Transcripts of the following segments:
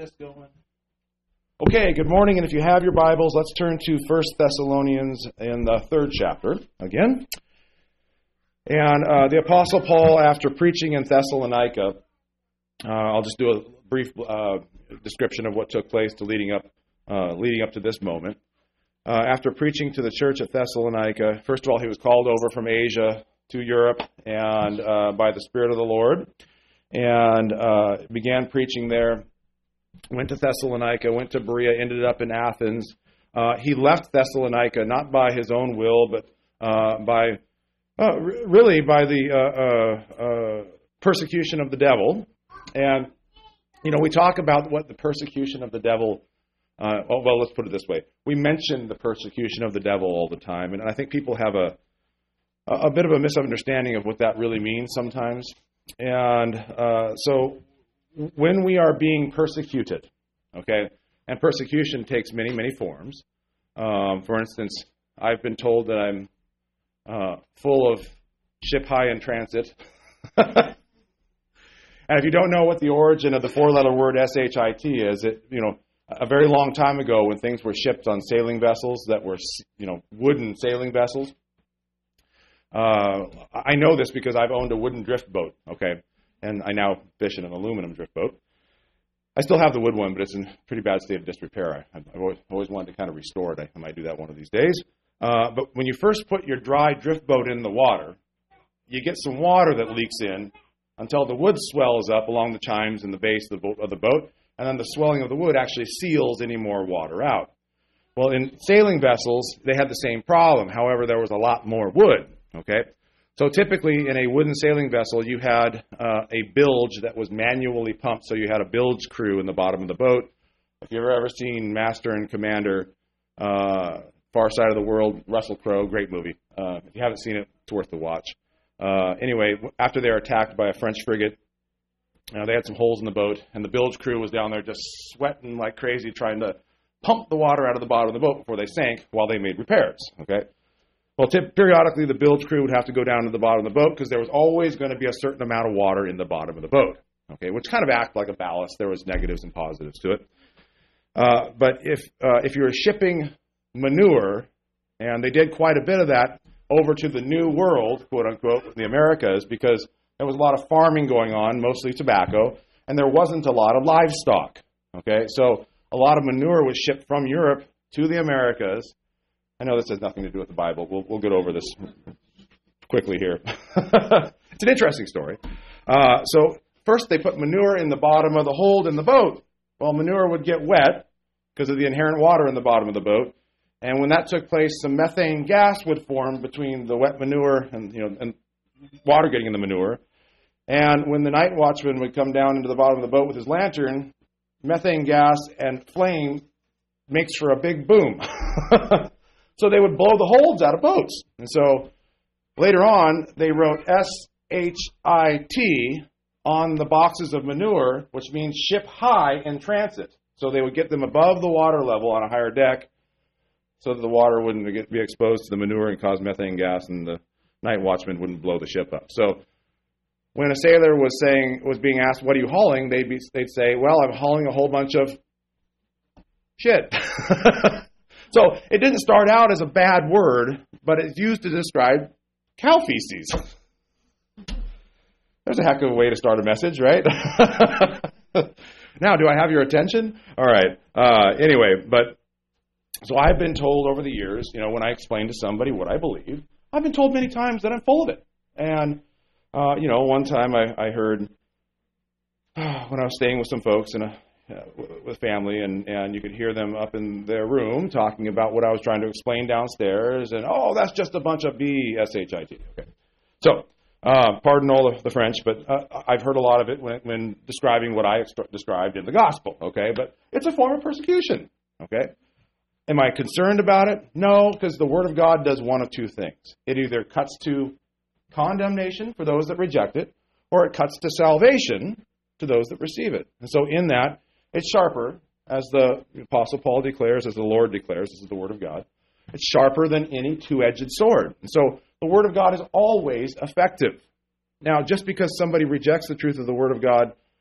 this going? Okay, good morning, and if you have your Bibles, let's turn to 1 Thessalonians in the 3rd chapter again. And the Apostle Paul, after preaching in Thessalonica, I'll just do a brief description of what took place leading up to this moment. After preaching to the church at Thessalonica, first of all, he was called over from Asia to Europe and by the Spirit of the Lord, and began preaching there. Went to Thessalonica, went to Berea, ended up in Athens. He left Thessalonica not by his own will, but by the persecution of the devil. And, we talk about what the persecution of the devil, let's put it this way. We mention the persecution of the devil all the time, and I think people have a bit of a misunderstanding of what that really means sometimes. And so when we are being persecuted, okay, and persecution takes many, many forms. For instance, I've been told that I'm full of ship high in transit. And if you don't know what the origin of the four-letter word SHIT is, a very long time ago when things were shipped on sailing vessels that were, wooden sailing vessels. I know this because I've owned a wooden drift boat, okay, and I now fish in an aluminum drift boat. I still have the wood one, but it's in pretty bad state of disrepair. I've always wanted to kind of restore it. I might do that one of these days. But when you first put your dry drift boat in the water, you get some water that leaks in until the wood swells up along the chimes and the base of the boat, and then the swelling of the wood actually seals any more water out. Well, in sailing vessels, they had the same problem. However, there was a lot more wood, okay? So typically, in a wooden sailing vessel, you had a bilge that was manually pumped, so you had a bilge crew in the bottom of the boat. If you've ever seen Master and Commander, Far Side of the World, Russell Crowe, great movie. If you haven't seen it, it's worth the watch. Anyway, after they were attacked by a French frigate, they had some holes in the boat, and the bilge crew was down there just sweating like crazy, trying to pump the water out of the bottom of the boat before they sank while they made repairs, okay? Well, periodically, the bilge crew would have to go down to the bottom of the boat because there was always going to be a certain amount of water in the bottom of the boat, okay, which kind of acted like a ballast. There was negatives and positives to it. But if you were shipping manure, and they did quite a bit of that over to the New World, quote-unquote, the Americas, because there was a lot of farming going on, mostly tobacco, and there wasn't a lot of livestock, okay? So a lot of manure was shipped from Europe to the Americas. I know this has nothing to do with the Bible. We'll get over this quickly here. It's an interesting story. So first they put manure in the bottom of the hold in the boat. Well, manure would get wet because of the inherent water in the bottom of the boat. And when that took place, some methane gas would form between the wet manure and water getting in the manure. And when the night watchman would come down into the bottom of the boat with his lantern, methane gas and flame makes for a big boom. So they would blow the holds out of boats. And so later on, they wrote SHIT on the boxes of manure, which means ship high in transit. So they would get them above the water level on a higher deck so that the water wouldn't be exposed to the manure and cause methane gas, and the night watchman wouldn't blow the ship up. So when a sailor was being asked, what are you hauling? They'd say, well, I'm hauling a whole bunch of shit. So it didn't start out as a bad word, but it's used to describe cow feces. There's a heck of a way to start a message, right? Now, do I have your attention? All right. Anyway, so I've been told over the years, when I explain to somebody what I believe, I've been told many times that I'm full of it. And, one time I heard when I was staying with some folks with family, and you could hear them up in their room talking about what I was trying to explain downstairs, and, that's just a bunch of BSHIT. Okay. So, pardon all of the French, but I've heard a lot of it when describing what I described in the gospel, okay? But it's a form of persecution, okay? Am I concerned about it? No, because the Word of God does one of two things. It either cuts to condemnation for those that reject it, or it cuts to salvation to those that receive it. And so in that, it's sharper, as the Apostle Paul declares, as the Lord declares, this is the Word of God. It's sharper than any two-edged sword. And so the Word of God is always effective. Now, just because somebody rejects the truth of the Word of God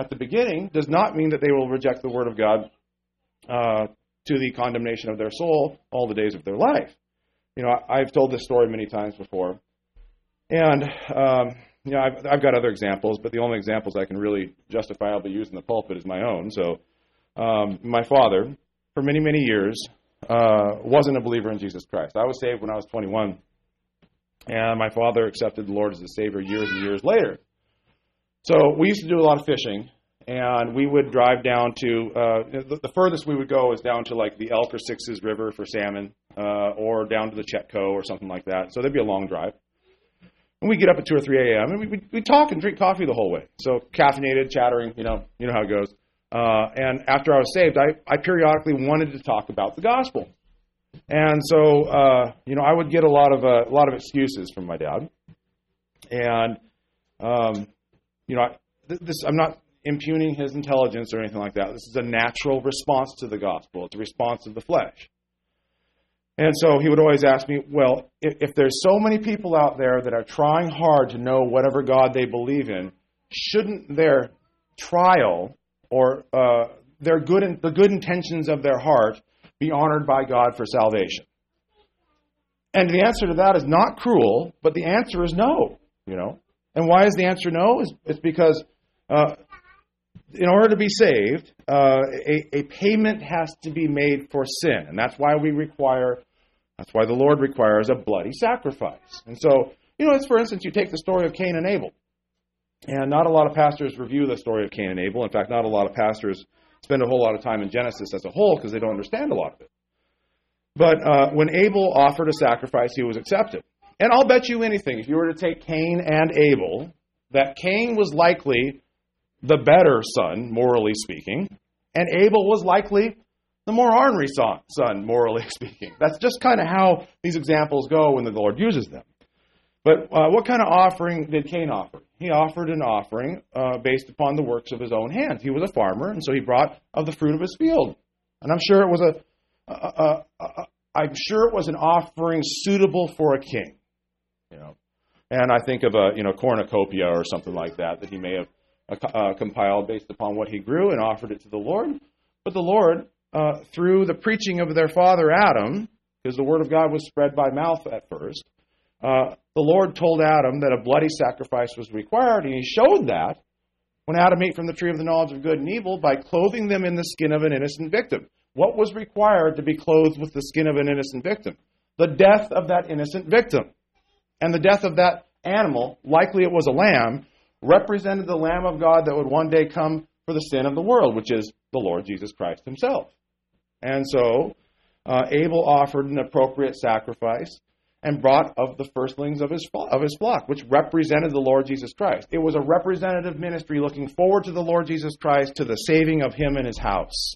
at the beginning does not mean that they will reject the Word of God to the condemnation of their soul all the days of their life. I've told this story many times before, and I've got other examples, but the only examples I can really justifiably use in the pulpit is my own. So my father, for many, many years, wasn't a believer in Jesus Christ. I was saved when I was 21, and my father accepted the Lord as his Savior years and years later. So we used to do a lot of fishing, and we would drive down to, the furthest we would go is down to like the Elk or Sixes River for salmon, or down to the Chetco or something like that. So there'd be a long drive. And we'd get up at 2 or 3 a.m., and we'd talk and drink coffee the whole way. So caffeinated, chattering, you know how it goes. And after I was saved, I periodically wanted to talk about the gospel. And so, I would get a lot of excuses from my dad. And, I'm not impugning his intelligence or anything like that. This is a natural response to the gospel. It's a response of the flesh. And so he would always ask me, well, if there's so many people out there that are trying hard to know whatever God they believe in, shouldn't their trial or the good intentions of their heart be honored by God for salvation? And the answer to that is not cruel, but the answer is no. And why is the answer no? It's because in order to be saved, a payment has to be made for sin, and that's why the Lord requires a bloody sacrifice. And so, it's, for instance, you take the story of Cain and Abel, and not a lot of pastors review the story of Cain and Abel. In fact, not a lot of pastors spend a whole lot of time in Genesis as a whole because they don't understand a lot of it. But when Abel offered a sacrifice, he was accepted. And I'll bet you anything, if you were to take Cain and Abel, that Cain was likely the better son, morally speaking, and Abel was likely the more ornery son, morally speaking. That's just kind of how these examples go when the Lord uses them. But what kind of offering did Cain offer? He offered an offering based upon the works of his own hands. He was a farmer, and so he brought of the fruit of his field. And I'm sure it was an offering suitable for a king. And I think of a cornucopia or something like that he may have compiled based upon what he grew and offered it to the Lord. But the Lord, through the preaching of their father Adam, because the word of God was spread by mouth at first, the Lord told Adam that a bloody sacrifice was required, and he showed that when Adam ate from the tree of the knowledge of good and evil by clothing them in the skin of an innocent victim. What was required to be clothed with the skin of an innocent victim? The death of that innocent victim. And the death of that animal, likely it was a lamb, represented the Lamb of God that would one day come for the sin of the world, which is the Lord Jesus Christ himself. And so Abel offered an appropriate sacrifice and brought of the firstlings of his flock, which represented the Lord Jesus Christ. It was a representative ministry looking forward to the Lord Jesus Christ, to the saving of him and his house.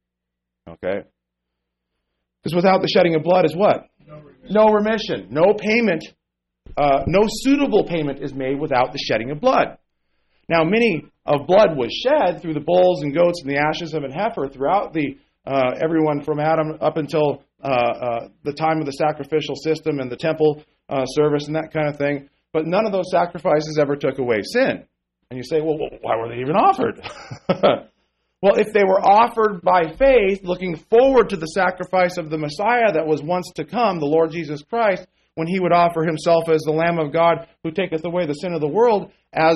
Okay? Because without the shedding of blood is what? No remission. No payment. No suitable payment is made without the shedding of blood. Now, many of blood was shed through the bulls and goats and the ashes of an heifer throughout everyone from Adam up until the time of the sacrificial system and the temple service and that kind of thing. But none of those sacrifices ever took away sin. And you say, well, why were they even offered? Well, if they were offered by faith, looking forward to the sacrifice of the Messiah that was once to come, the Lord Jesus Christ, when he would offer himself as the Lamb of God who taketh away the sin of the world, as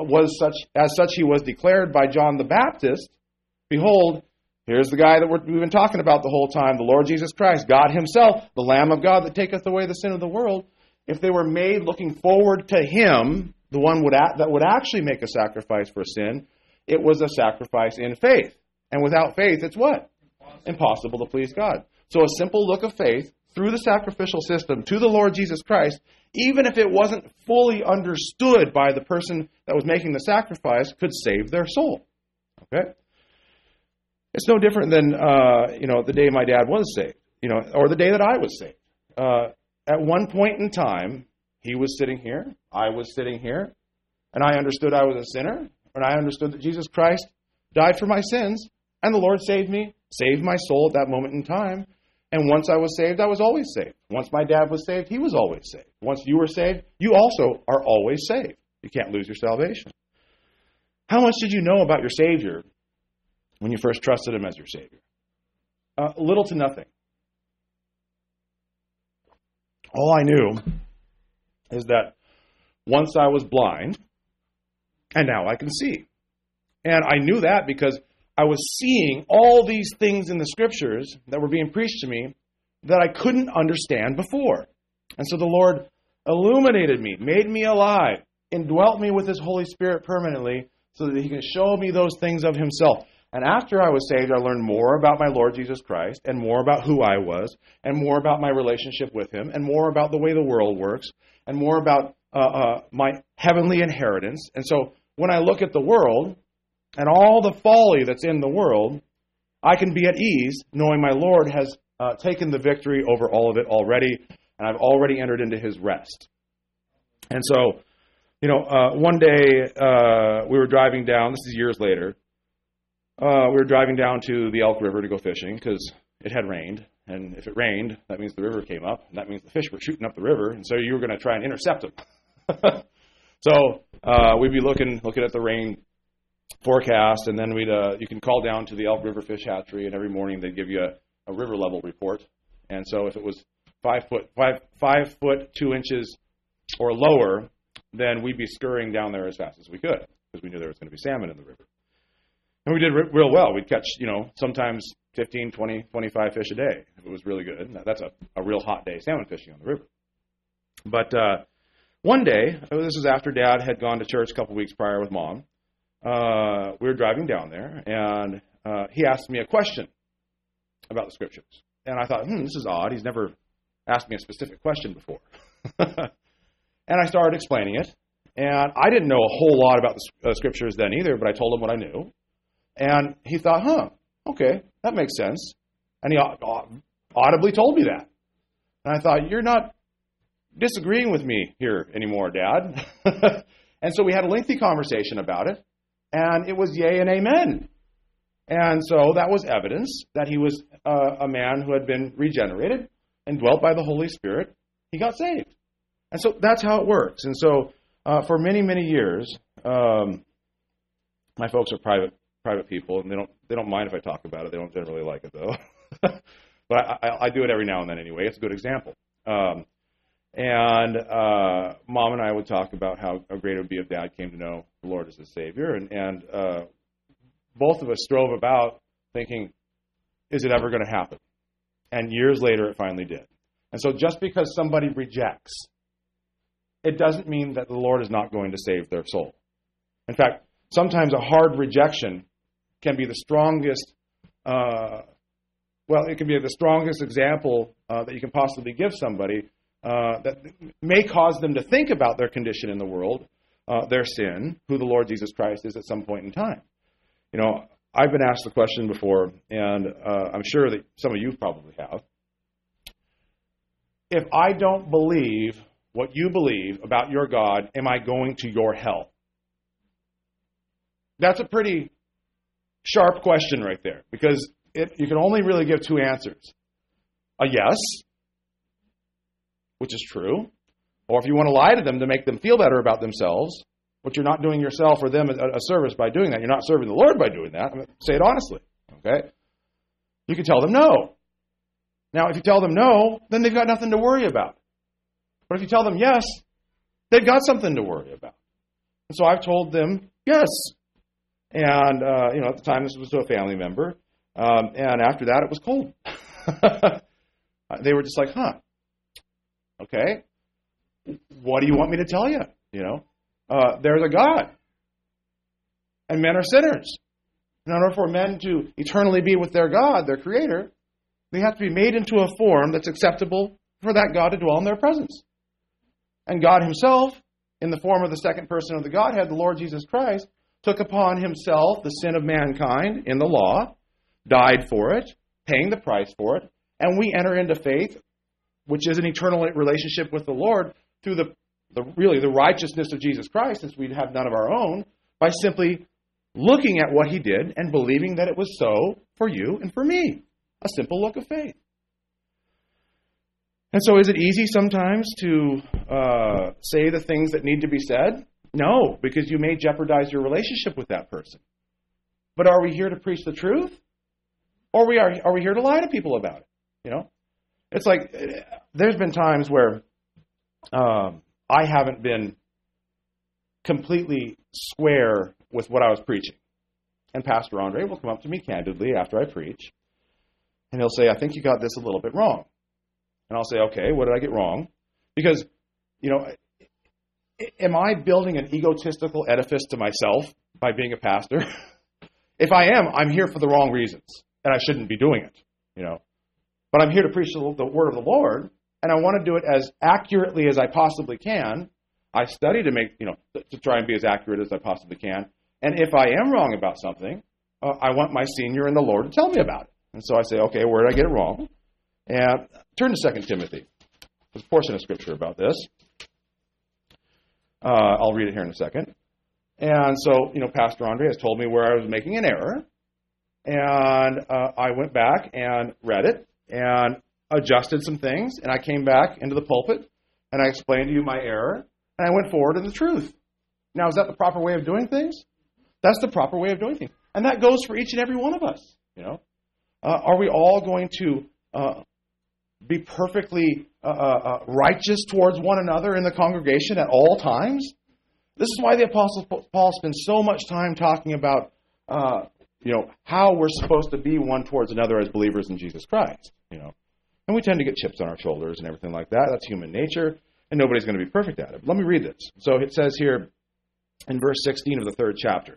such he was declared by John the Baptist. Behold, here's the guy that we've been talking about the whole time, the Lord Jesus Christ, God himself, the Lamb of God that taketh away the sin of the world. If they were made looking forward to him, the one that would actually make a sacrifice for sin, it was a sacrifice in faith. And without faith, it's what? Impossible to please God. So a simple look of faith through the sacrificial system to the Lord Jesus Christ, even if it wasn't fully understood by the person that was making the sacrifice, could save their soul. Okay? It's no different than, the day my dad was saved, or the day that I was saved. At one point in time, he was sitting here, I was sitting here, and I understood I was a sinner, and I understood that Jesus Christ died for my sins, and the Lord saved me, saved my soul at that moment in time. And once I was saved, I was always saved. Once my dad was saved, he was always saved. Once you were saved, you also are always saved. You can't lose your salvation. How much did you know about your Savior when you first trusted Him as your Savior? Little to nothing. All I knew is that once I was blind, and now I can see. And I knew that because I was seeing all these things in the Scriptures that were being preached to me that I couldn't understand before. And so the Lord illuminated me, made me alive, indwelt me with His Holy Spirit permanently so that He can show me those things of Himself. And after I was saved, I learned more about my Lord Jesus Christ, and more about who I was, and more about my relationship with Him, and more about the way the world works, and more about my heavenly inheritance. And so when I look at the world and all the folly that's in the world, I can be at ease knowing my Lord has taken the victory over all of it already, and I've already entered into His rest. And so, one day we were driving down, this is years later, we were driving down to the Elk River to go fishing because it had rained. And if it rained, that means the river came up. And that means the fish were shooting up the river. And so you were going to try and intercept them. So we'd be looking at the rain forecast. And then you can call down to the Elk River Fish Hatchery. And every morning they'd give you a river level report. And so if it was 5 foot 2 inches or lower, then we'd be scurrying down there as fast as we could because we knew there was going to be salmon in the river. And we did real well. We'd catch, sometimes 15, 20, 25 fish a day if it was really good. That's a real hot day salmon fishing on the river. But one day, this was after Dad had gone to church a couple weeks prior with Mom, we were driving down there, and he asked me a question about the Scriptures. And I thought, this is odd. He's never asked me a specific question before. And I started explaining it. And I didn't know a whole lot about the Scriptures then either, but I told him what I knew. And he thought, okay, that makes sense. And he audibly told me that. And I thought, you're not disagreeing with me here anymore, Dad. And so we had a lengthy conversation about it. And it was yay and amen. And so that was evidence that he was a man who had been regenerated and dwelt by the Holy Spirit. He got saved. And so that's how it works. And so for many, many years, my folks are private people, and they don't mind if I talk about it. They don't generally like it, though. But I do it every now and then anyway. It's a good example. And Mom and I would talk about how great it would be if Dad came to know the Lord as his Savior. And both of us strove about thinking, is it ever going to happen? And years later, it finally did. And so just because somebody rejects, it doesn't mean that the Lord is not going to save their soul. In fact, sometimes a hard rejection can be the strongest, it can be the strongest example that you can possibly give somebody that may cause them to think about their condition in the world, their sin, who the Lord Jesus Christ is at some point in time. I've been asked the question before, and I'm sure that some of you probably have. If I don't believe what you believe about your God, am I going to your hell? That's a pretty sharp question right there, because you can only really give two answers. A yes, which is true, or if you want to lie to them to make them feel better about themselves, but you're not doing yourself or them a service by doing that. You're not serving the Lord by doing that. Say it honestly, okay? You can tell them no. Now, if you tell them no, then they've got nothing to worry about. But if you tell them yes, they've got something to worry about. And so I've told them yes. And, at the time, this was to a family member. And after that, it was cold. They were just like, okay, what do you want me to tell you? There's a God. And men are sinners. In order for men to eternally be with their God, their Creator, they have to be made into a form that's acceptable for that God to dwell in their presence. And God Himself, in the form of the second person of the Godhead, the Lord Jesus Christ, took upon Himself the sin of mankind in the law, died for it, paying the price for it, and we enter into faith, which is an eternal relationship with the Lord, through the righteousness of Jesus Christ, since we have none of our own, by simply looking at what He did and believing that it was so for you and for me. A simple look of faith. And so is it easy sometimes to say the things that need to be said No, because you may jeopardize your relationship with that person. But are we here to preach the truth? Or are we here to lie to people about it? You know? It's like, there's been times where I haven't been completely square with what I was preaching. And Pastor Andre will come up to me candidly after I preach, and he'll say, I think you got this a little bit wrong. And I'll say, okay, what did I get wrong? Because, you know, am I building an egotistical edifice to myself by being a pastor? If I am, I'm here for the wrong reasons, and I shouldn't be doing it, you know. But I'm here to preach the word of the Lord, and I want to do it as accurately as I possibly can. I study to make, you know, to try and be as accurate as I possibly can. And if I am wrong about something, I want my senior in the Lord to tell me about it. And so I say, okay, where did I get it wrong? And turn to 2 Timothy. There's a portion of Scripture about this. I'll read it here in a second. And so, you know, Pastor Andre has told me where I was making an error. And I went back and read it and adjusted some things. And I came back into the pulpit and I explained to you my error. And I went forward in the truth. Now, is that the proper way of doing things? That's the proper way of doing things. And that goes for each and every one of us. You know, are we all going to be perfectly righteous towards one another in the congregation at all times? This is why the Apostle Paul spends so much time talking about, you know, how we're supposed to be one towards another as believers in Jesus Christ. You know, and we tend to get chips on our shoulders and everything like that. That's human nature, and nobody's going to be perfect at it. Let me read this. So it says here in verse 16 of the 3rd chapter.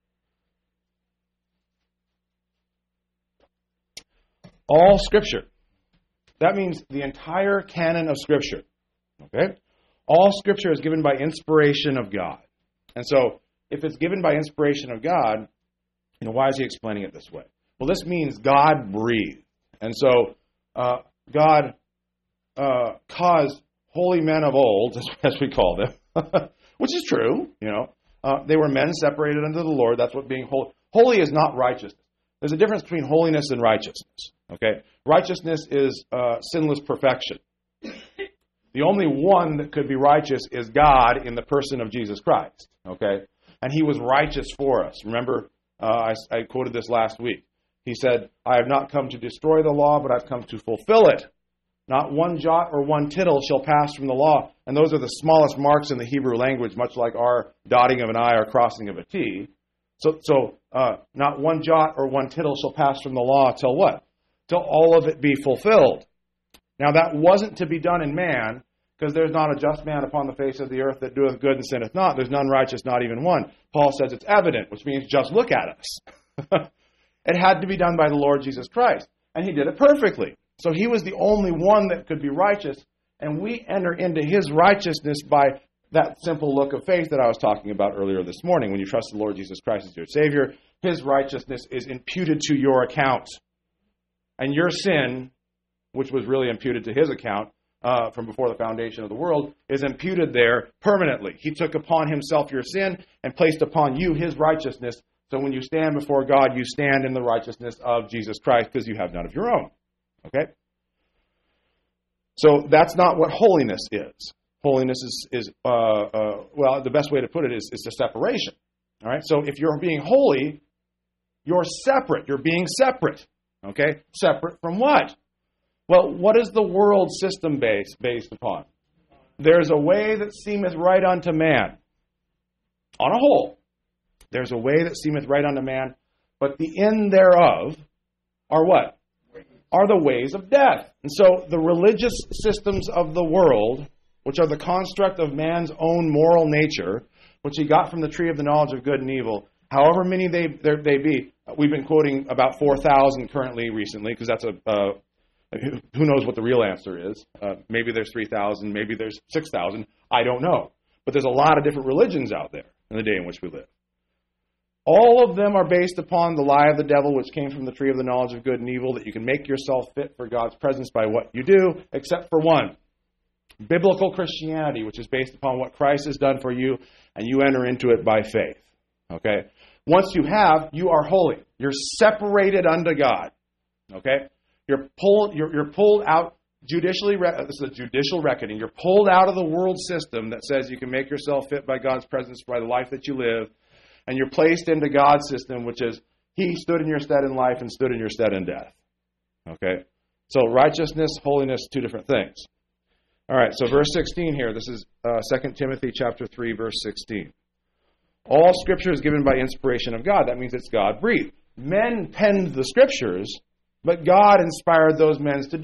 All Scripture. That means the entire canon of Scripture. Okay? All Scripture is given by inspiration of God. And so, if it's given by inspiration of God, you know, why is he explaining it this way? Well, this means God breathed. And so, God caused holy men of old, as we call them, which is true, you know. They were men separated unto the Lord. That's what being holy. Holy is not righteousness. There's a difference between holiness and righteousness. Okay? Righteousness is sinless perfection. The only one that could be righteous is God in the person of Jesus Christ. Okay? And he was righteous for us. Remember, I quoted this last week. He said, I have not come to destroy the law, but I've come to fulfill it. Not one jot or one tittle shall pass from the law. And those are the smallest marks in the Hebrew language, much like our dotting of an I or crossing of a T. So not one jot or one tittle shall pass from the law till what? Till all of it be fulfilled. Now that wasn't to be done in man, because there's not a just man upon the face of the earth that doeth good and sinneth not. There's none righteous, not even one. Paul says it's evident, which means just look at us. It had to be done by the Lord Jesus Christ, and he did it perfectly. So he was the only one that could be righteous, and we enter into his righteousness by that simple look of faith that I was talking about earlier this morning. When you trust the Lord Jesus Christ as your Savior, his righteousness is imputed to your account. And your sin, which was really imputed to his account from before the foundation of the world, is imputed there permanently. He took upon himself your sin and placed upon you his righteousness. So when you stand before God, you stand in the righteousness of Jesus Christ because you have none of your own. Okay? So that's not what holiness is. Holiness is well, the best way to put it is a separation. All right? So if you're being holy, you're separate. You're being separate. Okay? Separate from what? Well, what is the world system based upon? There's a way that seemeth right unto man. On a whole. There's a way that seemeth right unto man, but the end thereof are what? Are the ways of death. And so the religious systems of the world, which are the construct of man's own moral nature, which he got from the tree of the knowledge of good and evil, however many they be, we've been quoting about 4,000 currently recently, because that's who knows what the real answer is. Maybe there's 3,000, maybe there's 6,000, I don't know. But there's a lot of different religions out there in the day in which we live. All of them are based upon the lie of the devil, which came from the tree of the knowledge of good and evil, that you can make yourself fit for God's presence by what you do, except for one. Biblical Christianity, which is based upon what Christ has done for you, and you enter into it by faith. Okay? Once you have, you are holy. You're separated unto God. Okay? You're pulled out this is a judicial reckoning. You're pulled out of the world system that says you can make yourself fit by God's presence by the life that you live, and you're placed into God's system, which is He stood in your stead in life and stood in your stead in death. Okay? So righteousness, holiness, two different things. All right, so verse 16 here. This is 2 Timothy chapter 3, verse 16. All Scripture is given by inspiration of God. That means it's God-breathed. Men penned the Scriptures, but God inspired those men to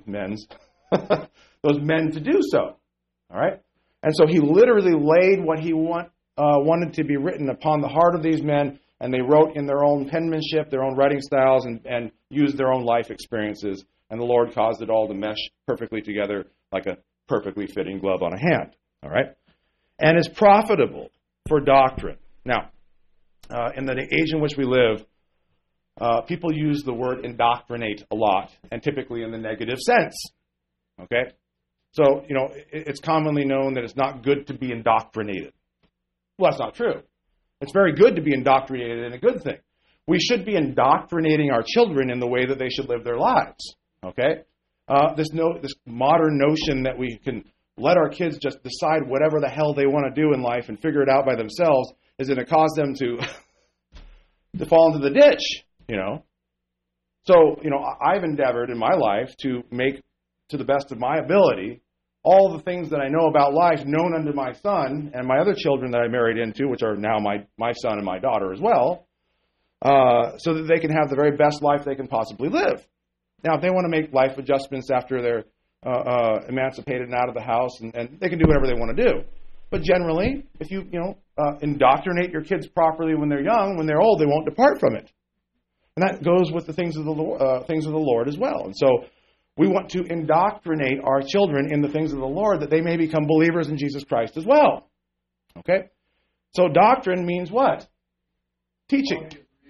do so. All right? And so He literally laid what He wanted to be written upon the heart of these men, and they wrote in their own penmanship, their own writing styles, and used their own life experiences. And the Lord caused it all to mesh perfectly together like a perfectly fitting glove on a hand. All right? And is profitable for doctrine. Now, in the age in which we live, people use the word indoctrinate a lot, and typically in the negative sense. Okay? So, it's commonly known that it's not good to be indoctrinated. Well, that's not true. It's very good to be indoctrinated and a good thing. We should be indoctrinating our children in the way that they should live their lives. Okay? This modern notion that we can let our kids just decide whatever the hell they want to do in life and figure it out by themselves is going to cause them to fall into the ditch, So, I've endeavored in my life to make, to the best of my ability, all the things that I know about life known unto my son and my other children that I married into, which are now my son and my daughter as well, so that they can have the very best life they can possibly live. Now, if they want to make life adjustments after they're emancipated and out of the house, and they can do whatever they want to do. But generally, if you indoctrinate your kids properly when they're young, when they're old, they won't depart from it. And that goes with the things of the Lord as well. And so we want to indoctrinate our children in the things of the Lord that they may become believers in Jesus Christ as well. Okay? So doctrine means what? Teaching.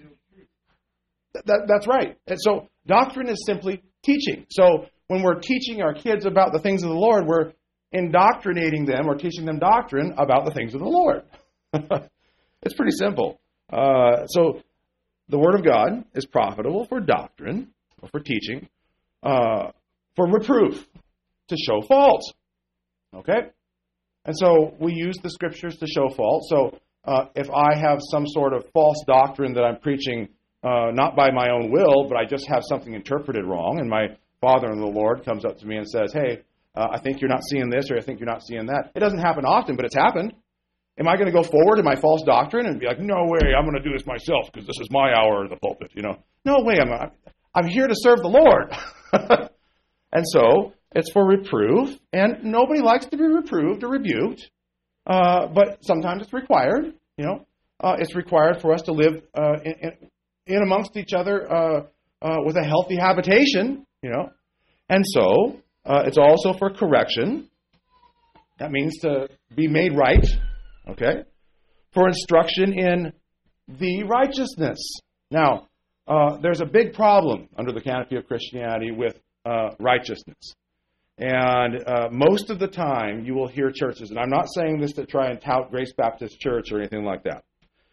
That's right. And so doctrine is simply teaching. So when we're teaching our kids about the things of the Lord, we're indoctrinating them or teaching them doctrine about the things of the Lord. It's pretty simple. So the Word of God is profitable for doctrine, or for teaching, for reproof, to show fault. Okay? And so we use the Scriptures to show fault. So if I have some sort of false doctrine that I'm preaching, not by my own will, but I just have something interpreted wrong, and my Father in the Lord comes up to me and says, hey, I think you're not seeing this, or I think you're not seeing that. It doesn't happen often, but it's happened. Am I going to go forward in my false doctrine and be like, no way, I'm going to do this myself because this is my hour of the pulpit, No way, I'm here to serve the Lord. And so it's for reproof, and nobody likes to be reproved or rebuked, but sometimes it's required, It's required for us to live in amongst each other with a healthy habitation, And so it's also for correction. That means to be made right, okay? For instruction in the righteousness. Now, there's a big problem under the canopy of Christianity with righteousness. And most of the time, you will hear churches, and I'm not saying this to try and tout Grace Baptist Church or anything like that.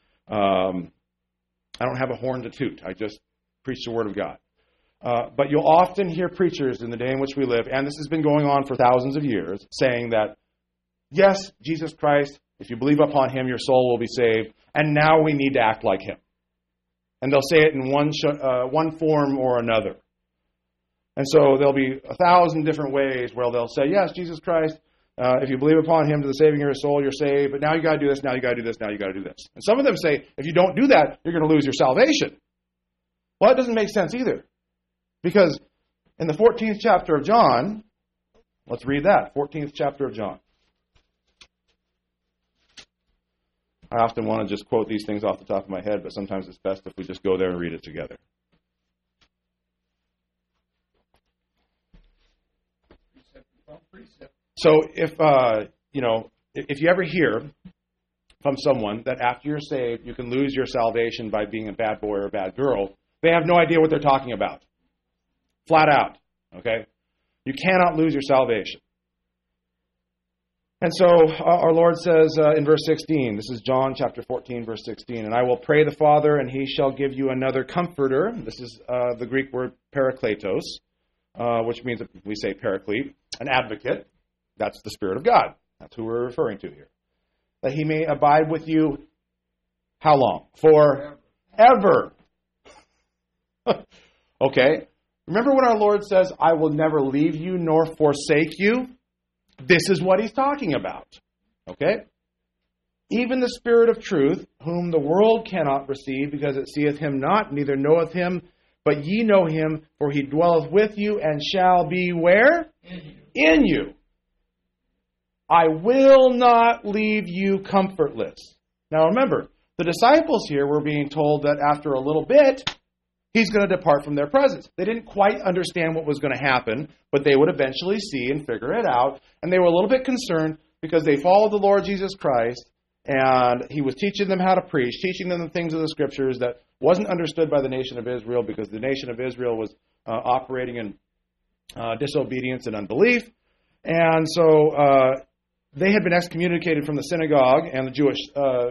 I don't have a horn to toot. I just preach the Word of God. But you'll often hear preachers in the day in which we live, and this has been going on for thousands of years, saying that, yes, Jesus Christ, if you believe upon Him, your soul will be saved, and now we need to act like Him. And they'll say it in one form or another. And so there'll be 1,000 different ways where they'll say, yes, Jesus Christ, if you believe upon Him to the saving of your soul, you're saved, but now you got to do this, now you got to do this, now you got to do this. And some of them say, if you don't do that, you're going to lose your salvation. Well, that doesn't make sense either. Because in the 14th chapter of John, let's read that, 14th chapter of John. I often want to just quote these things off the top of my head, but sometimes it's best if we just go there and read it together. So if you ever hear from someone that after you're saved, you can lose your salvation by being a bad boy or a bad girl, they have no idea what they're talking about. Flat out. Okay? You cannot lose your salvation. And so our Lord says in verse 16, this is John chapter 14, verse 16, and I will pray the Father, and He shall give you another comforter. This is the Greek word parakletos, which means that we say paraclete, an advocate. That's the Spirit of God. That's who we're referring to here. That he may abide with you how long? Forever. Okay. Remember when our Lord says, I will never leave you nor forsake you? This is what he's talking about. Okay? Even the Spirit of truth, whom the world cannot receive, because it seeth him not, neither knoweth him, but ye know him, for he dwelleth with you, and shall be where? In you. I will not leave you comfortless. Now remember, the disciples here were being told that after a little bit, he's going to depart from their presence. They didn't quite understand what was going to happen, but they would eventually see and figure it out. And they were a little bit concerned because they followed the Lord Jesus Christ, and he was teaching them how to preach, teaching them the things of the Scriptures that wasn't understood by the nation of Israel, because the nation of Israel was operating in disobedience and unbelief. And so they had been excommunicated from the synagogue and the Jewish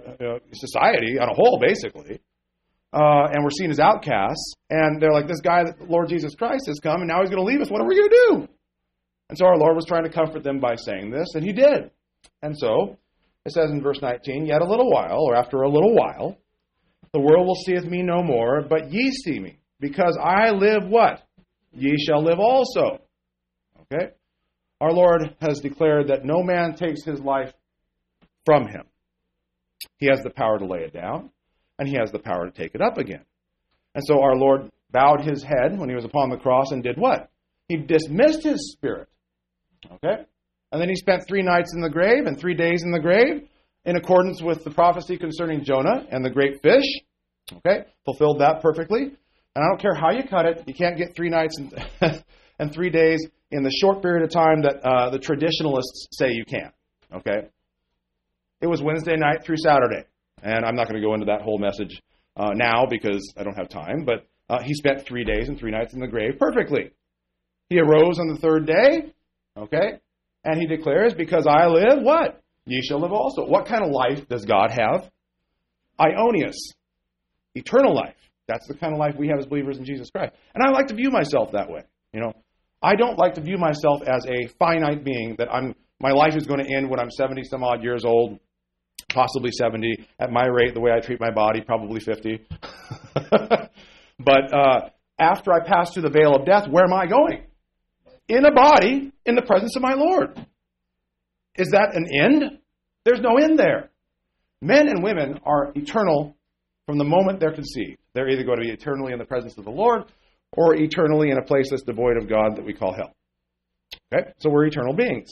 society on a whole, basically. And were seen as outcasts. And they're like, this guy, the Lord Jesus Christ, has come, and now he's going to leave us. What are we going to do? And so our Lord was trying to comfort them by saying this, and he did. And so, it says in verse 19, yet a little while, or after a little while, the world will seeth me no more, but ye see me. Because I live what? Ye shall live also. Okay? Our Lord has declared that no man takes his life from him. He has the power to lay it down, and he has the power to take it up again. And so our Lord bowed his head when he was upon the cross and did what? He dismissed his spirit. Okay? And then he spent 3 nights in the grave and 3 days in the grave in accordance with the prophecy concerning Jonah and the great fish. Okay? Fulfilled that perfectly. And I don't care how you cut it, you can't get 3 nights and 3 days in the short period of time that the traditionalists say you can. Okay? It was Wednesday night through Saturday. And I'm not going to go into that whole message now because I don't have time. But he spent 3 days and 3 nights in the grave perfectly. He arose on the 3rd day. Okay? And he declares, because I live, what? Ye shall live also. What kind of life does God have? Ionius. Eternal life. That's the kind of life we have as believers in Jesus Christ. And I like to view myself that way. You know, I don't like to view myself as a finite being, that my life is going to end when I'm 70 some odd years old, possibly 70. At my rate, the way I treat my body, probably 50. But after I pass through the veil of death, where am I going? In a body, in the presence of my Lord. Is that an end? There's no end there. Men and women are eternal from the moment they're conceived. They're either going to be eternally in the presence of the Lord or eternally in a place that's devoid of God that we call hell. Okay? So we're eternal beings.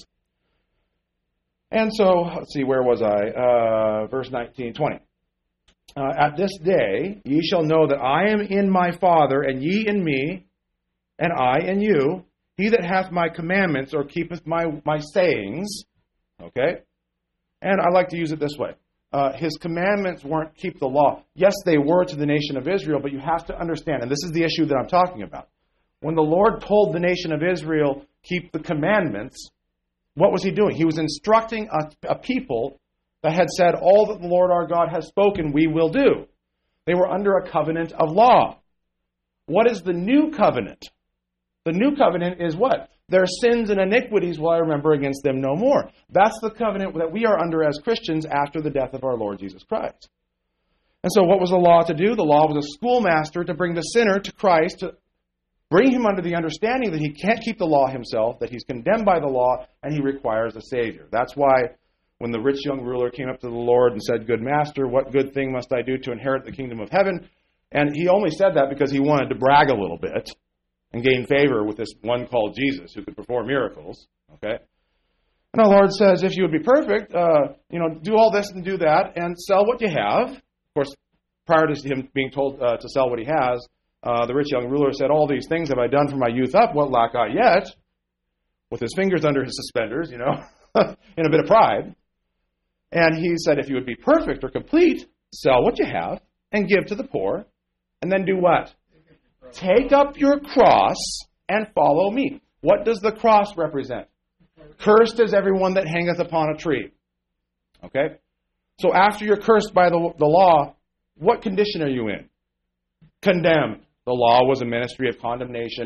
And so, let's see, where was I? Verse 19, 20. At this day ye shall know that I am in my Father, and ye in me, and I in you. He that hath my commandments, or keepeth my sayings. Okay? And I like to use it this way. His commandments weren't keep the law. Yes, they were to the nation of Israel, but you have to understand, and this is the issue that I'm talking about. When the Lord told the nation of Israel, keep the commandments, what was he doing? He was instructing a people that had said, all that the Lord our God has spoken, we will do. They were under a covenant of law. What is the new covenant? The new covenant is what? Their sins and iniquities will I remember against them no more. That's the covenant that we are under as Christians after the death of our Lord Jesus Christ. And so what was the law to do? The law was a schoolmaster to bring the sinner to Christ, to bring him under the understanding that he can't keep the law himself, that he's condemned by the law, and he requires a Savior. That's why when the rich young ruler came up to the Lord and said, good master, what good thing must I do to inherit the kingdom of heaven? And he only said that because he wanted to brag a little bit and gain favor with this one called Jesus who could perform miracles. Okay? And our Lord says, if you would be perfect, do all this and do that and sell what you have. Of course, prior to him being told to sell what he has, the rich young ruler said, all these things have I done from my youth up, what lack I yet? With his fingers under his suspenders, in a bit of pride. And he said, if you would be perfect or complete, sell what you have and give to the poor. And then do what? Take up your cross and follow me. What does the cross represent? Cursed is everyone that hangeth upon a tree. Okay? So after you're cursed by the law, what condition are you in? Condemned. The law was a ministry of condemnation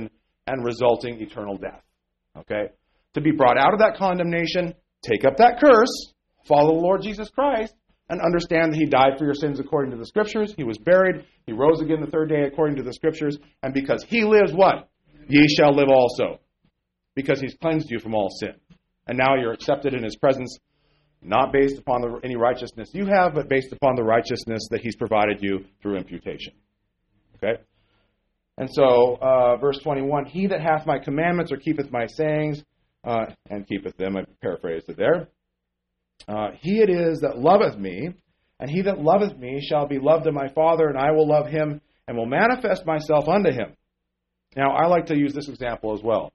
and resulting eternal death. Okay? To be brought out of that condemnation, take up that curse, follow the Lord Jesus Christ, and understand that He died for your sins according to the Scriptures. He was buried. He rose again the third day according to the Scriptures. And because He lives, what? Ye shall live also. Because He's cleansed you from all sin. And now you're accepted in His presence, not based upon any righteousness you have, but based upon the righteousness that He's provided you through imputation. Okay? And so, verse 21, He that hath my commandments or keepeth my sayings, and keepeth them, I paraphrased it there. He it is that loveth me, and he that loveth me shall be loved of my Father, and I will love him, and will manifest myself unto him. Now, I like to use this example as well.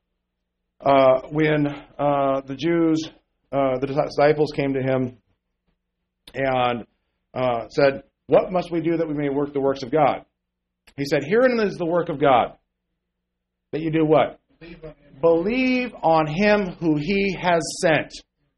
When the Jews, the disciples came to Him and said, what must we do that we may work the works of God? He said, herein is the work of God, that you do what? Believe on Him who He has sent.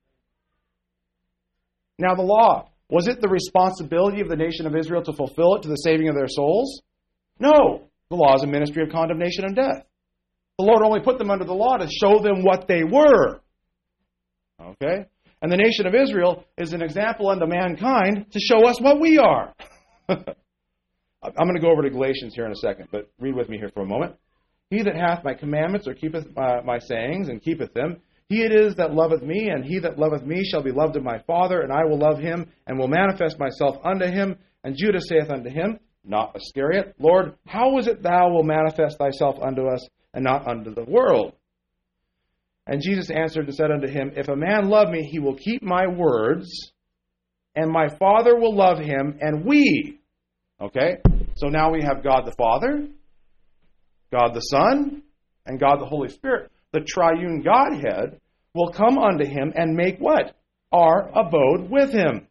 Now the law, was it the responsibility of the nation of Israel to fulfill it to the saving of their souls? No. The law is a ministry of condemnation and death. The Lord only put them under the law to show them what they were. Okay? And the nation of Israel is an example unto mankind to show us what we are. I'm going to go over to Galatians here in a second, but read with me here for a moment. He that hath my commandments or keepeth my sayings and keepeth them, he it is that loveth me, and he that loveth me shall be loved of my Father, and I will love him, and will manifest myself unto him. And Judas saith unto him, not Iscariot, Lord, how is it thou wilt manifest thyself unto us, and not unto the world? And Jesus answered and said unto him, if a man love me, he will keep my words, and my Father will love him, and we. Okay? So now we have God the Father, God the Son, and God the Holy Spirit. The triune Godhead will come unto him and make what? Our abode with him.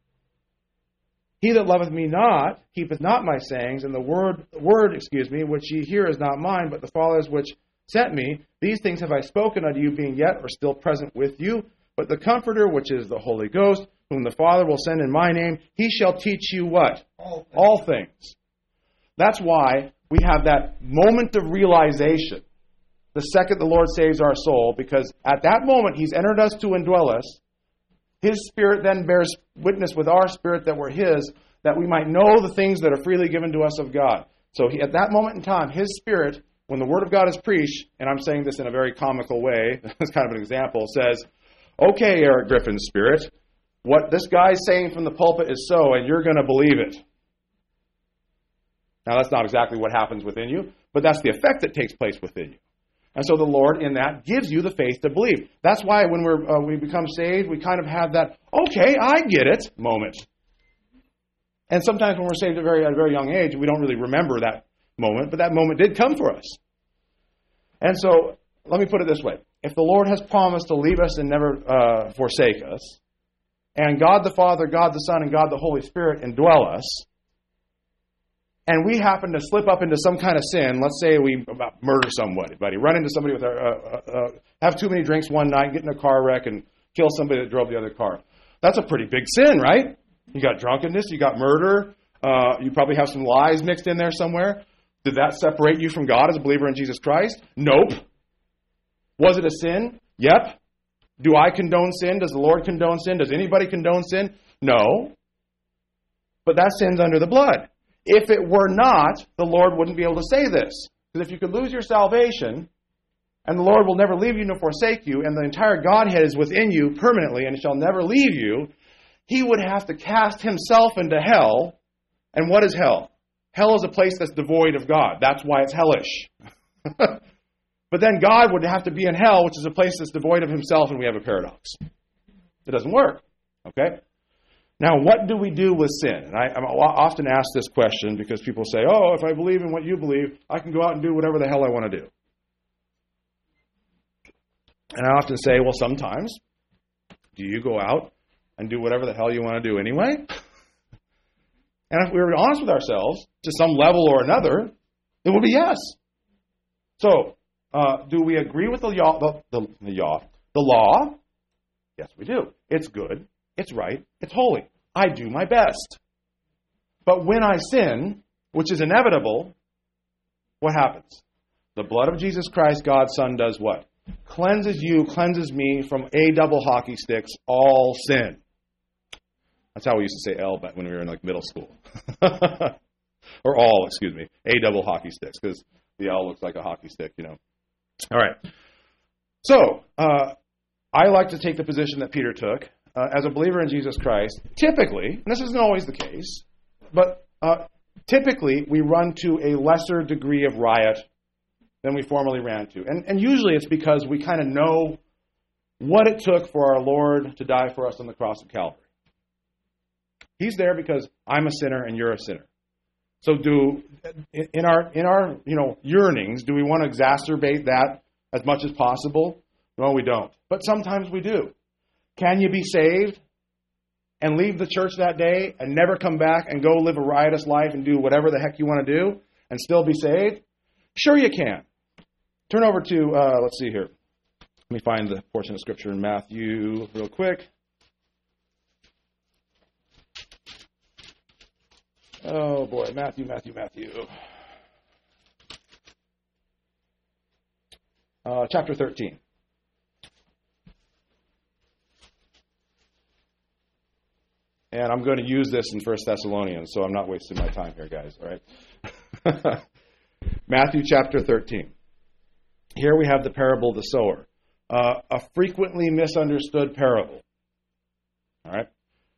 He that loveth me not, keepeth not my sayings, and the word, which ye hear is not mine, but the Father's which sent me. These things have I spoken unto you, being yet or still present with you. But the Comforter, which is the Holy Ghost, whom the Father will send in my name, He shall teach you what? All things. That's why we have that moment of realization the second the Lord saves our soul, because at that moment He's entered us to indwell us. His Spirit then bears witness with our spirit that we're His, that we might know the things that are freely given to us of God. So at that moment in time, His Spirit, when the Word of God is preached, and I'm saying this in a very comical way, as kind of an example, says, okay, Eric Griffin's spirit, what this guy's saying from the pulpit is so, and you're going to believe it. Now, that's not exactly what happens within you, but that's the effect that takes place within you. And so the Lord, in that, gives you the faith to believe. That's why when we become saved, we kind of have that, okay, I get it moment. And sometimes when we're saved at a very young age, we don't really remember that moment, but that moment did come for us. And so, let me put it this way. If the Lord has promised to leave us and never forsake us, and God the Father, God the Son, and God the Holy Spirit indwell us, and we happen to slip up into some kind of sin, let's say we murder somebody, run into somebody with have too many drinks one night, get in a car wreck, and kill somebody that drove the other car. That's a pretty big sin, right? You got drunkenness, you got murder, you probably have some lies mixed in there somewhere. Did that separate you from God as a believer in Jesus Christ? Nope. Was it a sin? Yep. Do I condone sin? Does the Lord condone sin? Does anybody condone sin? No. But that sin's under the blood. If it were not, the Lord wouldn't be able to say this. Because if you could lose your salvation, and the Lord will never leave you nor forsake you, and the entire Godhead is within you permanently and shall never leave you, He would have to cast Himself into hell. And what is hell? Hell is a place that's devoid of God. That's why it's hellish. But then God would have to be in hell, which is a place that's devoid of Himself, and we have a paradox. It doesn't work. Okay? Now, what do we do with sin? And I'm often asked this question because people say, oh, if I believe in what you believe, I can go out and do whatever the hell I want to do. And I often say, well, sometimes, do you go out and do whatever the hell you want to do anyway? And if we were honest with ourselves, to some level or another, it would be yes. So, do we agree with the law? Yes, we do. It's good. It's right. It's holy. I do my best. But when I sin, which is inevitable, what happens? The blood of Jesus Christ, God's Son, does what? Cleanses you, cleanses me from a double hockey sticks, all sin. That's how we used to say L back when we were in like middle school. Or all, excuse me. A double hockey sticks, because the L looks like a hockey stick, you know. All right. So, I like to take the position that Peter took. As a believer in Jesus Christ, typically, and this isn't always the case, but typically we run to a lesser degree of riot than we formerly ran to. And usually it's because we kind of know what it took for our Lord to die for us on the cross of Calvary. He's there because I'm a sinner and you're a sinner. So in our yearnings, do we want to exacerbate that as much as possible? No, we don't. But sometimes we do. Can you be saved and leave the church that day and never come back and go live a riotous life and do whatever the heck you want to do and still be saved? Sure you can. Turn over to, let's see here. Let me find the portion of Scripture in Matthew real quick. Oh boy, Matthew. Chapter 13. And I'm going to use this in 1 Thessalonians, so I'm not wasting my time here, guys. All right. Matthew chapter 13. Here we have the parable of the sower. A frequently misunderstood parable. All right.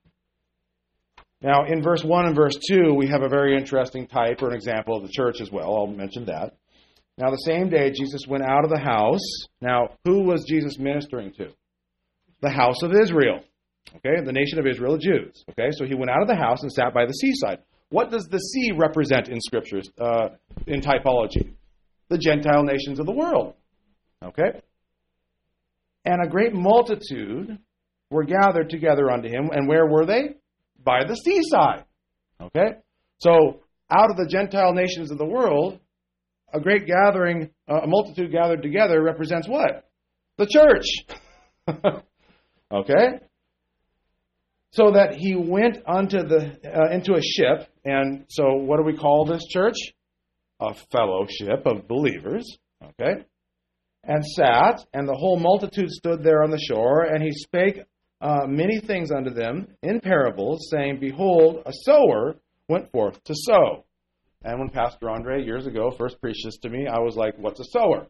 Now, in verse 1 and verse 2, we have a very interesting type or an example of the church as well. I'll mention that. Now, the same day, Jesus went out of the house. Now, who was Jesus ministering to? The house of Israel. Okay, the nation of Israel, the Jews. Okay, so he went out of the house and sat by the seaside. What does the sea represent in Scriptures, in typology? The Gentile nations of the world. Okay? And a great multitude were gathered together unto him. And where were they? By the seaside. Okay? So, out of the Gentile nations of the world, a great gathering, a multitude gathered together represents what? The church. Okay? So that he went into a ship, and so what do we call this church? A fellowship of believers, okay? And sat, and the whole multitude stood there on the shore, and he spake many things unto them in parables, saying, Behold, a sower went forth to sow. And when Pastor Andre years ago first preached this to me, I was like, what's a sower?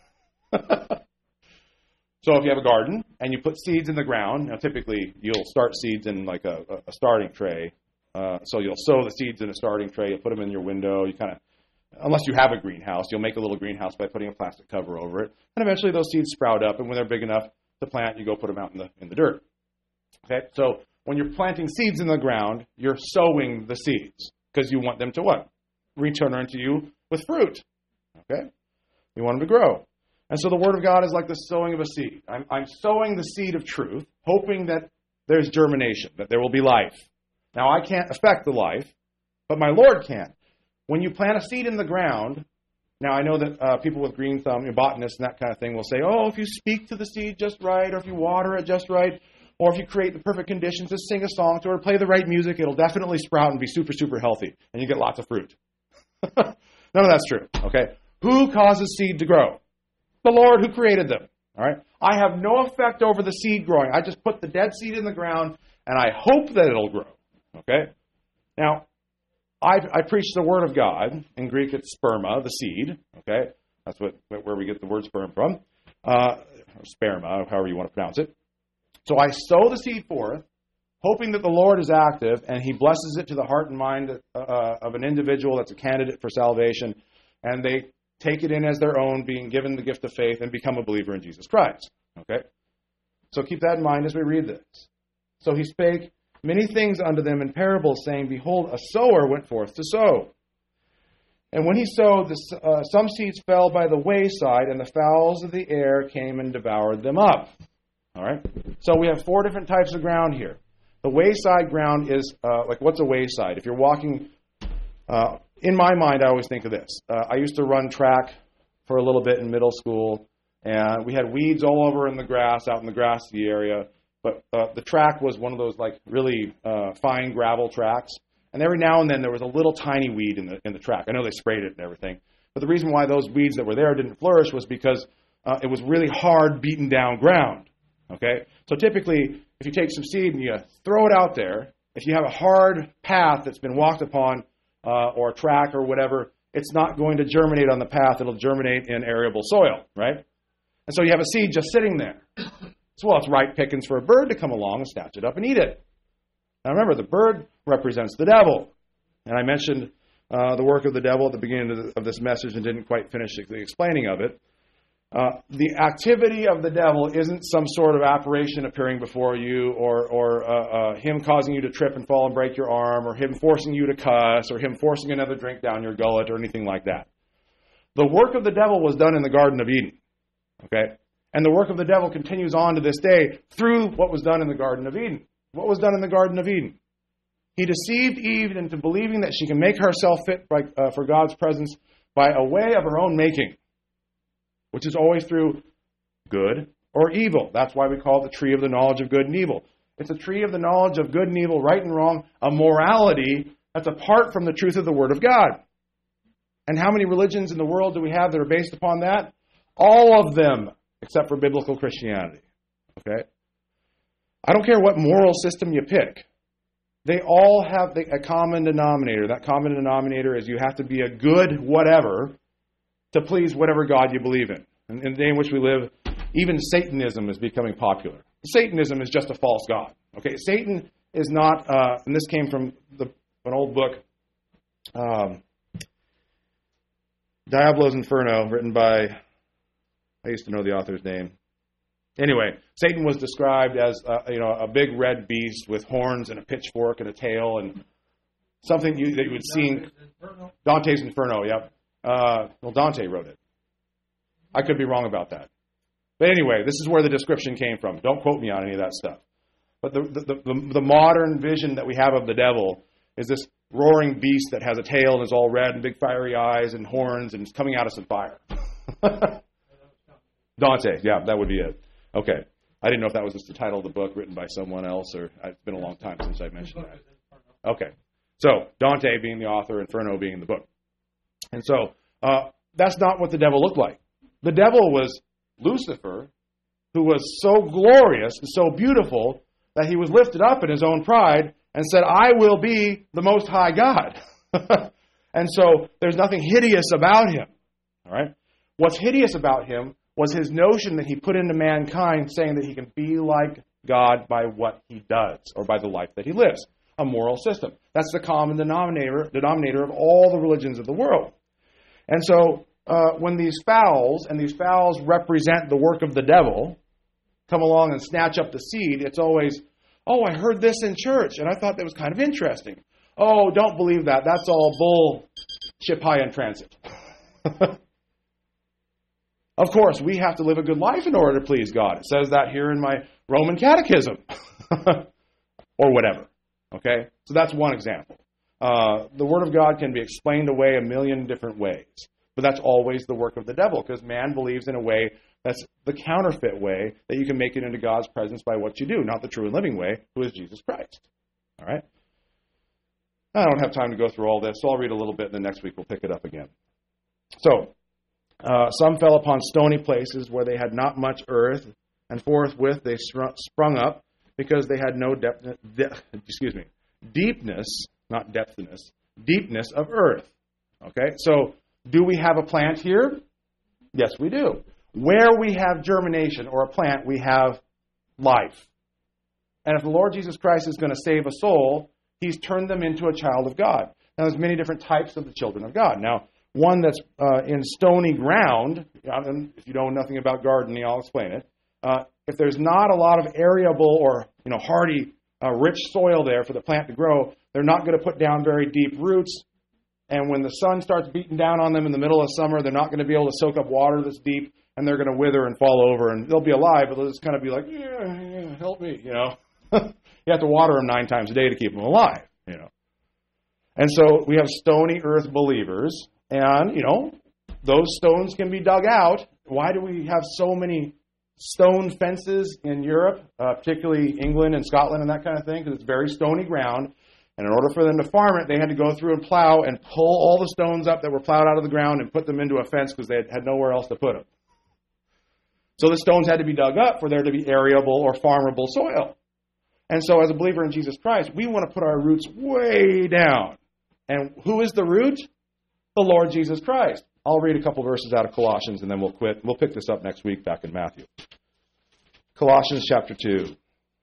So if you have a garden and you put seeds in the ground, now typically you'll start seeds in like a starting tray. So you'll sow the seeds in a starting tray. You'll put them in your window. You kind of, unless you have a greenhouse, you'll make a little greenhouse by putting a plastic cover over it. And eventually those seeds sprout up. And when they're big enough to plant, you go put them out in the dirt. Okay. So when you're planting seeds in the ground, you're sowing the seeds because you want them to what? Return unto you with fruit. Okay. You want them to grow. And so the Word of God is like the sowing of a seed. I'm sowing the seed of truth, hoping that there's germination, that there will be life. Now, I can't affect the life, but my Lord can. When you plant a seed in the ground, now I know that people with green thumb, botanists and that kind of thing will say, oh, if you speak to the seed just right, or if you water it just right, or if you create the perfect conditions to sing a song to it, or play the right music, it'll definitely sprout and be super, super healthy, and you get lots of fruit. None of that's true, okay? Who causes seed to grow? The Lord who created them. All right. I have no effect over the seed growing. I just put the dead seed in the ground, and I hope that it'll grow. Okay. Now, I preach the Word of God. In Greek, it's sperma, the seed. Okay. That's where we get the word sperm from. Or sperma, however you want to pronounce it. So I sow the seed forth, hoping that the Lord is active, and He blesses it to the heart and mind of an individual that's a candidate for salvation, and they take it in as their own, being given the gift of faith, and become a believer in Jesus Christ. Okay? So keep that in mind as we read this. So he spake many things unto them in parables, saying, Behold, a sower went forth to sow. And when he sowed, some seeds fell by the wayside, and the fowls of the air came and devoured them up. All right? So we have 4 different types of ground here. The wayside ground is, what's a wayside? If you're walking... in my mind, I always think of this. I used to run track for a little bit in middle school, and we had weeds all over in the grass, out in the grassy area. But the track was one of those like really fine gravel tracks, and every now and then there was a little tiny weed in the track. I know they sprayed it and everything, But the reason why those weeds that were there didn't flourish was because it was really hard, beaten down ground. Okay? So typically, if you take some seed and you throw it out there, if you have a hard path that's been walked upon or a track or whatever, it's not going to germinate on the path. It'll germinate in arable soil, right? And so you have a seed just sitting there. So, well, it's ripe pickings for a bird to come along and snatch it up and eat it. Now remember, the bird represents the devil. And I mentioned the work of the devil at the beginning of this message and didn't quite finish the explaining of it. The activity of the devil isn't some sort of apparition appearing before you or him causing you to trip and fall and break your arm or him forcing you to cuss or him forcing another drink down your gullet or anything like that. The work of the devil was done in the Garden of Eden. Okay? And the work of the devil continues on to this day through what was done in the Garden of Eden. What was done in the Garden of Eden? He deceived Eve into believing that she can make herself fit for God's presence by a way of her own making, which is always through good or evil. That's why we call it the tree of the knowledge of good and evil. It's a tree of the knowledge of good and evil, right and wrong, a morality that's apart from the truth of the Word of God. And how many religions in the world do we have that are based upon that? All of them, except for biblical Christianity. Okay? I don't care what moral system you pick. They all have a common denominator. That common denominator is you have to be a good whatever to please whatever God you believe in. And in the day in which we live, even Satanism is becoming popular. Satanism is just a false god. Okay, Satan is not, and this came from an old book, Diablo's Inferno, written by, I used to know the author's name. Anyway, Satan was described as a big red beast with horns and a pitchfork and a tail and something that you would see. Dante's Inferno, yep. Well, Dante wrote it. I could be wrong about that. But anyway, this is where the description came from. Don't quote me on any of that stuff. But the modern vision that we have of the devil is this roaring beast that has a tail and is all red and big fiery eyes and horns and is coming out of some fire. Dante, yeah, that would be it. Okay. I didn't know if that was just the title of the book written by someone else, or it's been a long time since I mentioned that. Okay. So, Dante being the author, Inferno being the book. And so, that's not what the devil looked like. The devil was Lucifer, who was so glorious and so beautiful that he was lifted up in his own pride and said, I will be the Most High God. And so, there's nothing hideous about him. All right? What's hideous about him was his notion that he put into mankind, saying that he can be like God by what he does, or by the life that he lives. A moral system. That's the common denominator of all the religions of the world. And so, when these fowls, and these fowls represent the work of the devil, come along and snatch up the seed, it's always, oh, I heard this in church, and I thought that was kind of interesting. Oh, don't believe that. That's all bull, ship high in transit. Of course, we have to live a good life in order to please God. It says that here in my Roman Catechism. Or whatever. Okay? So that's one example. The Word of God can be explained away a million different ways. But that's always the work of the devil, because man believes in a way that's the counterfeit way that you can make it into God's presence by what you do, not the true and living way, who is Jesus Christ. All right? I don't have time to go through all this, so I'll read a little bit, and then next week we'll pick it up again. So, some fell upon stony places where they had not much earth, and forthwith they sprung up, because they had no deepness, not depthness, deepness of earth. Okay, so do we have a plant here? Yes, we do. Where we have germination or a plant, we have life. And if the Lord Jesus Christ is going to save a soul, He's turned them into a child of God. Now, there's many different types of the children of God. Now, one that's in stony ground, and if you know nothing about gardening, I'll explain it. If there's not a lot of arable or hardy, rich soil there for the plant to grow, they're not going to put down very deep roots. And when the sun starts beating down on them in the middle of summer, they're not going to be able to soak up water that's deep, and they're going to wither and fall over. And they'll be alive, but they'll just kind of be like, yeah, help me, You have to water them 9 times a day to keep them alive, And so we have stony earth believers, and, those stones can be dug out. Why do we have so many stone fences in Europe, particularly England and Scotland and that kind of thing? Because it's very stony ground. And in order for them to farm it, they had to go through and plow and pull all the stones up that were plowed out of the ground and put them into a fence because they had nowhere else to put them. So the stones had to be dug up for there to be arable or farmable soil. And so as a believer in Jesus Christ, we want to put our roots way down. And who is the root? The Lord Jesus Christ. I'll read a couple verses out of Colossians and then we'll quit. We'll pick this up next week back in Matthew. Colossians chapter 2.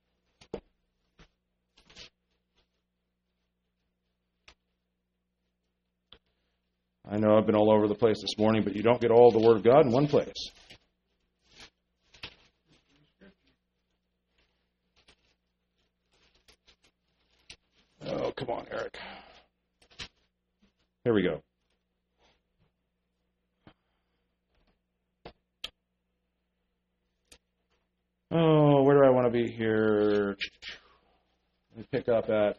I know I've been all over the place this morning, but you don't get all the Word of God in one place. Oh, come on, Eric. Here we go. Oh, where do I want to be here? Let me pick up at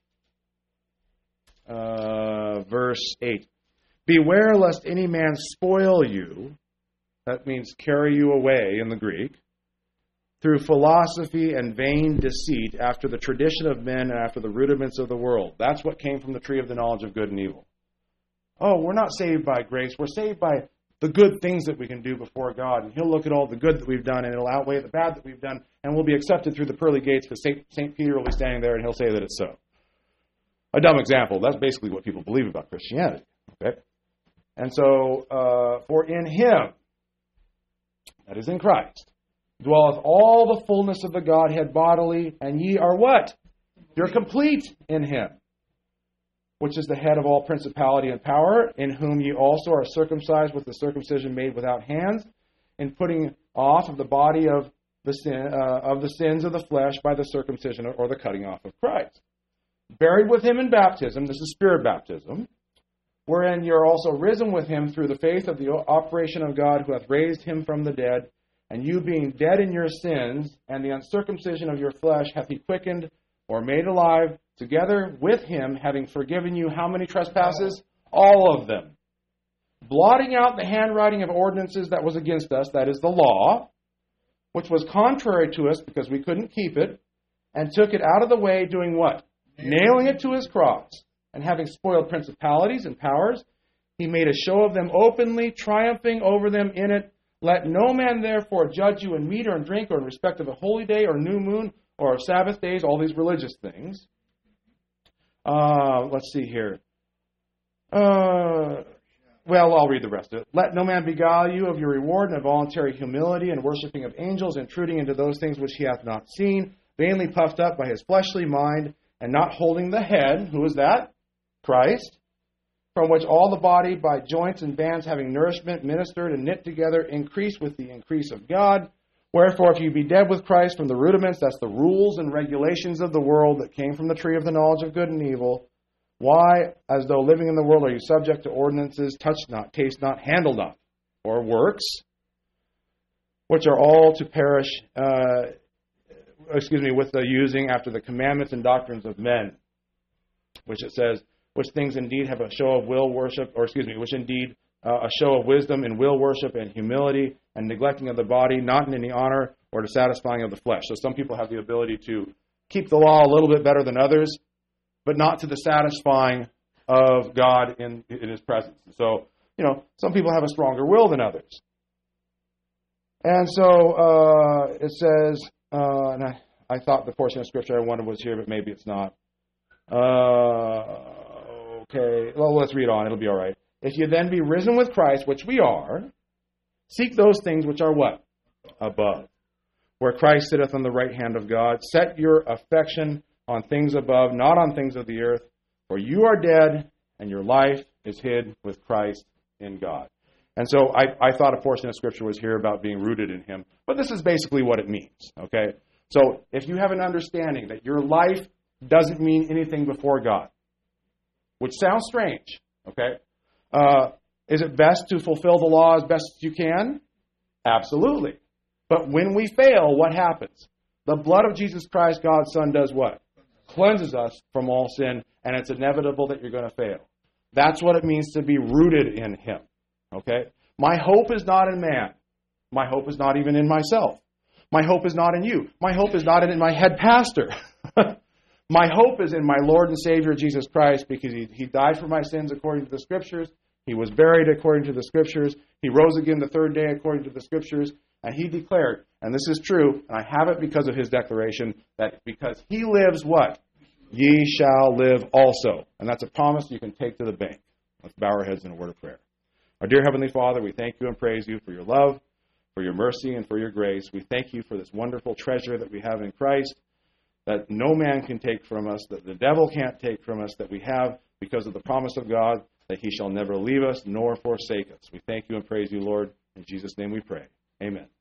verse 8. Beware lest any man spoil you, that means carry you away in the Greek, through philosophy and vain deceit, after the tradition of men and after the rudiments of the world. That's what came from the tree of the knowledge of good and evil. Oh, we're not saved by grace. We're saved by the good things that we can do before God. And He'll look at all the good that we've done, and it'll outweigh the bad that we've done, and we'll be accepted through the pearly gates because St. Peter will be standing there, and he'll say that it's so. A dumb example. That's basically what people believe about Christianity. Okay? And so, for in Him, that is in Christ, dwelleth all the fullness of the Godhead bodily, and ye are what? You're complete in Him, which is the head of all principality and power, in whom ye also are circumcised with the circumcision made without hands, in putting off of the body of the sins of the flesh by the circumcision or the cutting off of Christ. Buried with Him in baptism, this is spirit baptism, wherein you're also risen with Him through the faith of the operation of God who hath raised Him from the dead, and you being dead in your sins, and the uncircumcision of your flesh hath He quickened or made alive, together with Him, having forgiven you how many trespasses? All of them. Blotting out the handwriting of ordinances that was against us, that is the law, which was contrary to us because we couldn't keep it, and took it out of the way, doing what? Nailing it to His cross. And having spoiled principalities and powers, He made a show of them openly, triumphing over them in it. Let no man therefore judge you in meat or in drink or in respect of a holy day or new moon or of Sabbath days, all these religious things. Let's see here. Well, I'll read the rest of it. Let no man beguile you of your reward and of voluntary humility and worshiping of angels, intruding into those things which he hath not seen, vainly puffed up by his fleshly mind, and not holding the head. Who is that? Christ, from which all the body by joints and bands having nourishment ministered and knit together increase with the increase of God. Wherefore, if you be dead with Christ from the rudiments, that's the rules and regulations of the world that came from the tree of the knowledge of good and evil, why, as though living in the world, are you subject to ordinances, touch not, taste not, handle not, or works, which are all to perish, with the using after the commandments and doctrines of men, which it says, which things indeed have a show of will worship, which indeed a show of wisdom in will worship and humility and neglecting of the body, not in any honor or to satisfying of the flesh. So some people have the ability to keep the law a little bit better than others, but not to the satisfying of God in His presence. So, some people have a stronger will than others. And so it says, and I thought the portion of Scripture I wanted was here, but maybe it's not. Okay, well, let's read on. It'll be all right. If you then be risen with Christ, which we are, seek those things which are what? Above. Where Christ sitteth on the right hand of God. Set your affection on things above, not on things of the earth. For you are dead, and your life is hid with Christ in God. And so I thought a portion of Scripture was here about being rooted in Him. But this is basically what it means, okay? So if you have an understanding that your life doesn't mean anything before God, which sounds strange, okay? Is it best to fulfill the law as best as you can? Absolutely. But when we fail, what happens? The blood of Jesus Christ, God's Son, does what? Cleanses us from all sin, and it's inevitable that you're going to fail. That's what it means to be rooted in Him, okay? My hope is not in man. My hope is not even in myself. My hope is not in you. My hope is not in my head pastor. My hope is in my Lord and Savior Jesus Christ, because He died for my sins according to the Scriptures. He was buried according to the Scriptures. He rose again the third day according to the Scriptures. And He declared, and this is true, and I have it because of His declaration, that because He lives, what? Ye shall live also. And that's a promise you can take to the bank. Let's bow our heads in a word of prayer. Our dear Heavenly Father, we thank You and praise You for Your love, for Your mercy, and for Your grace. We thank You for this wonderful treasure that we have in Christ, that no man can take from us, that the devil can't take from us, that we have because of the promise of God, that He shall never leave us nor forsake us. We thank You and praise You, Lord. In Jesus' name we pray. Amen.